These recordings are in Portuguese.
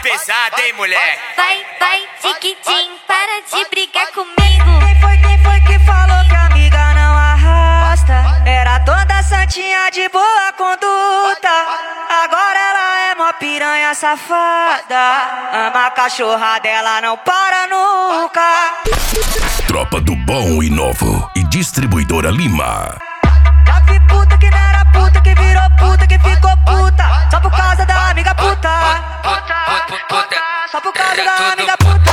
pesada, hein, moleque? Vai, tiquitim, para de brigar comigo. Quem foi que falou que a amiga não arrasta? Era toda santinha de boa conduta. Agora ela é mó piranha safada. Ama a cachorra dela, não para nunca. Tropa do Bom e Novo e Distribuidora Lima. Já vi puta que não era puta, que virou puta, que ficou puta só por causa da amiga puta. Só por causa da amiga puta.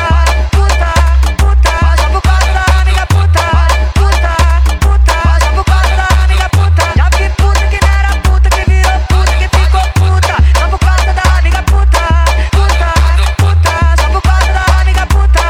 Só por causa da amiga puta. Só por causa da amiga puta. Já vi puta que não era puta, que virou puta, que ficou puta só por causa da amiga puta. Só por causa da amiga puta.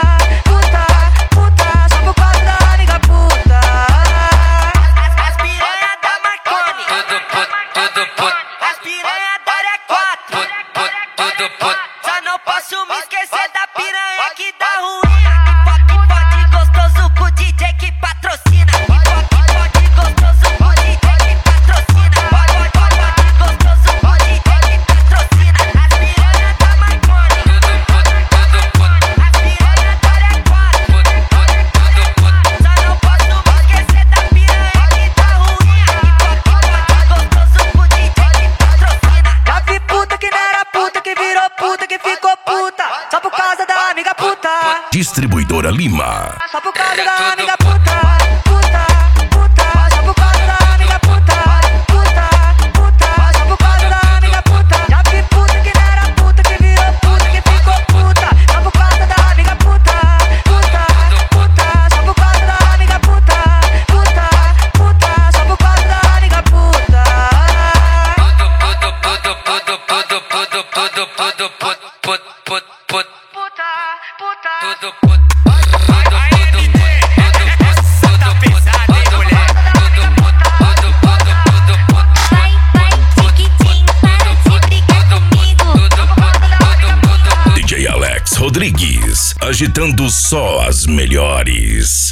Só por causa da amiga puta. As piranha da Marconi. Tudo puto. As piranha da área 4. Tudo puto. Só não posso me esquecer da piranha que dá ruim. Pode gostoso com o DJ que patrocina. Pode gostoso com o DJ que patrocina. Pode gostoso com o DJ que patrocina. As piranha da Marconi. As piranha da área 4. Só não posso me esquecer da piranha que dá ruim. Pode gostoso com o DJ que patrocina. Já vi puta que não era puta, que virou puta, que ficou puta só por causa da amiga puta. Distribuidora Lima. Só por causa da amiga puta. Só por causa da amiga puta. Só por causa da amiga puta. Já vi puta que não era puta, que virou puta, que ficou puta só por causa da amiga puta. Só por causa da amiga puta. Só por causa da amiga puta. Tudo puto. Essa tá pesada, hein, moleque? Vai, tiquitim, para de brigar comigo. DJ Alex Rodrigues, agitando só as melhores.